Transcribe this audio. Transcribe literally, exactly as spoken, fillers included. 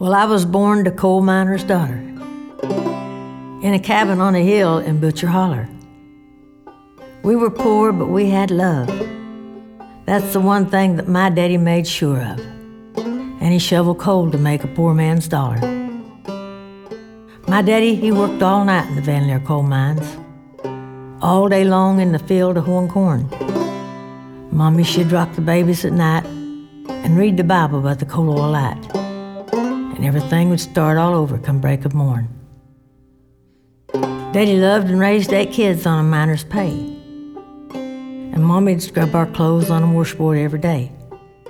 Well, I was born the coal miner's daughter in a cabin on a hill in Butcher Holler. We were poor, but we had love. That's the one thing that my daddy made sure of. And he shoveled coal to make a poor man's dollar. My daddy, he worked all night in the Van Leer coal mines, all day long in the field of hoeing corn. Mommy, she'd rock the babies at night and read the Bible by the coal oil light. And everything would start all over come break of morn. Daddy loved and raised eight kids on a miner's pay. And Mommy'd scrub our clothes on a washboard every day.